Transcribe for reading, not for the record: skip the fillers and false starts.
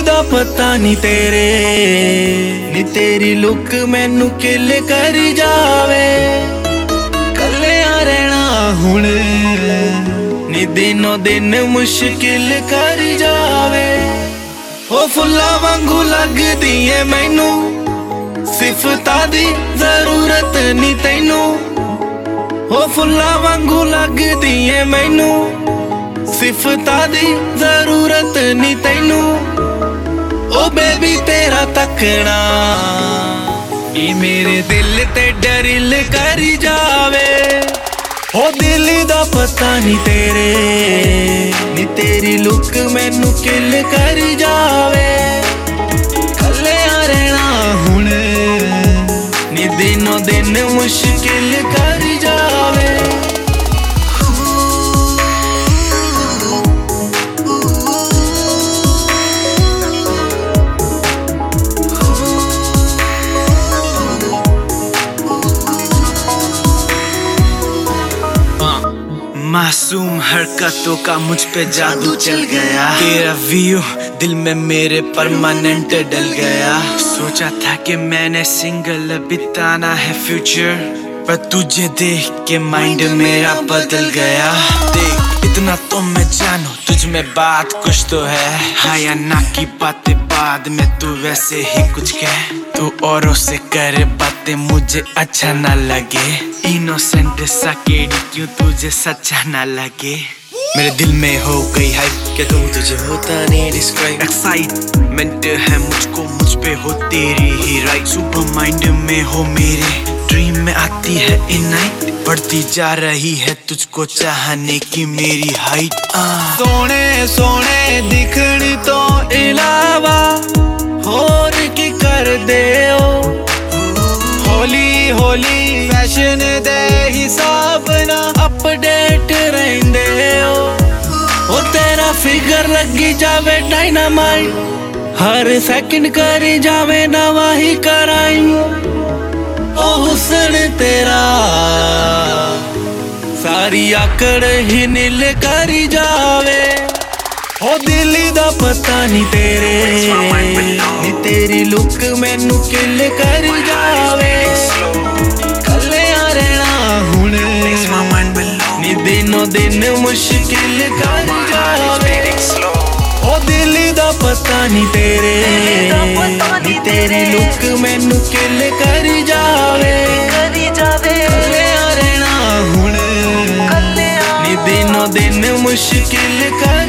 दा पता नहीं तेरे नी तेरी लुक मैनू किल करी जावे। कल्लिया रहना हुण नी दिनों दिन मुश्किल करी जावे। ओ फुल्ला वांगू लगदी है मैनू सिफतां दी जरूरत नी तैनू। ओ फुल्ला वांगू लगदी है मैनू सिफतां दी जरूरत नी तैनू। ओ बेबी तेरा तकना ये मेरे दिल ते डरिल करी जावे। ओ दिल दा पता नहीं तेरे नी तेरी लुक मैनू किल करी जावे। कल्लिया रहना हुण नी दिनों दिन मुश्किल करी जावे। मासूम हरकतों का मुझ पे जादू चल गया। तेरा व्यू दिल में मेरे परमानेंट डल गया। सोचा था कि मैंने सिंगल बिताना है फ्यूचर, पर तुझे देख के माइंड मेरा बदल गया। देख इतना तो मैं जानू तुझ में बात कुछ तो है। हाँ या ना की बातें बाद में तू वैसे ही कुछ कह। तू औरों से करे बातें मुझे अच्छा ना लगे। इनोसेंट सा केडी क्यों तुझे सच्चा ना लगे। मेरे दिल में हो गई है क्या कहूँ तुझे होता नहीं डिस्क्राइब। एक्साइटमेंट है मुझको मुझ पे हो तेरी ही राइट। सुबह माइंड में हो मेरे ड्रीम में आती है इन नाइट। बढ़ती जा रही है तुझको चाहने की मेरी हाइट। सोने सोने दिखने तो इलावा होर की कर दे ओ। होली होली फैशन दे हिसाब ना अपडेट रहंदे ओ। तेरा फिगर लगी जावे डायनामाइट, हर सेकंड करी जावे नवा ही कराई। ओ हुस्न तेरा सारी आकड़ ही नील करी जावे। ओ दिल दा पता नहीं तेरे नी तेरी लुक मैनू किल करी जावे। कल्लिया रहना हुण नी दिनों दिन मुश्किल करी जावे। ओ दिल दा पता नहीं तेरे नी तेरी लुक मैनू किल करी जावे। कल्लिया रहना हुण नी दिनों दिन मुश्किल कर